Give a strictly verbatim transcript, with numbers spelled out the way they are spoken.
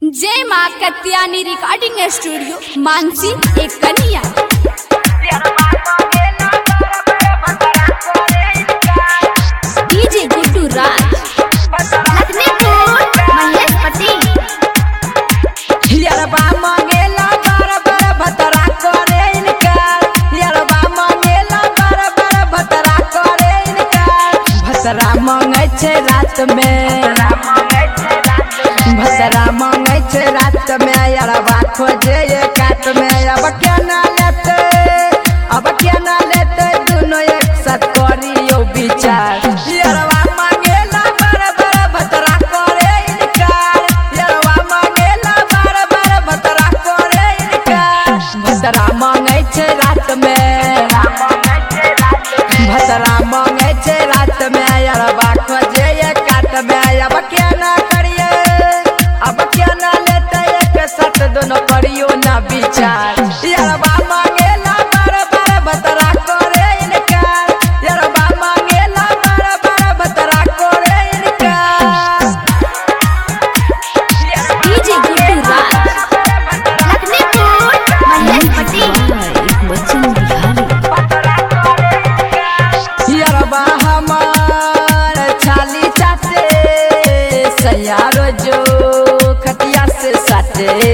जय माँ Katyani recording studio Mansi एक कन्या। डीजे गुड्डू राज लखनपुर महेश पटेल। यरबा मांगेला बार बार भतरा करे इनकार, यरबा मांगेला बार बार भतरा करे इनकार। भतरा मांगे छे रात में, भतरा मांगे छे रात में, यरबा खोजे ये कात में। अब क्या ना लेते, अब क्या ना लेते, दोनों एक साथ करियो विचार। यरबा मांगेला बार बार भतरा करे इनकार, यरबा मांगेला बार बार भतरा करे इनकार। भतरा मांगे छे रात में, भतरा मांगे छे रात में, यरबा खोजे ये कात में। अब क्या ना करिए, अब क्या ना लेते, एक साथ दोनों करियो ना विचार। यरबा मांगेला बार बार भतरा करे इनकार, यरबा मांगेला बार बार भतरा करे इनकार। डीजे गुड्डू राज लखनपुर महेश पटेल। यरबा हमार छाली चाटे, सयारो जो खटिया से साटे।